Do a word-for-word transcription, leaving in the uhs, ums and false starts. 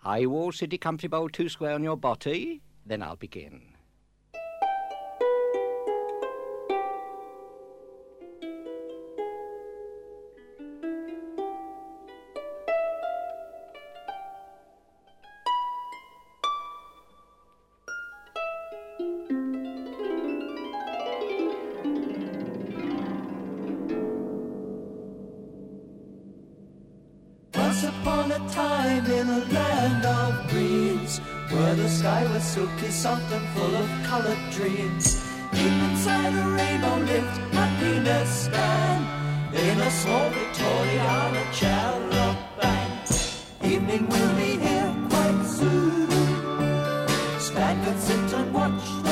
High wall, city, country bowl, two square on your body. Then I'll begin. Once upon a time in a land of dreams, where the sky was silky soft and full of coloured dreams, deep inside a rainbow lived happiness stand, in a small Victoriana charabanc. Evening will be here quite soon. Span could sit and watch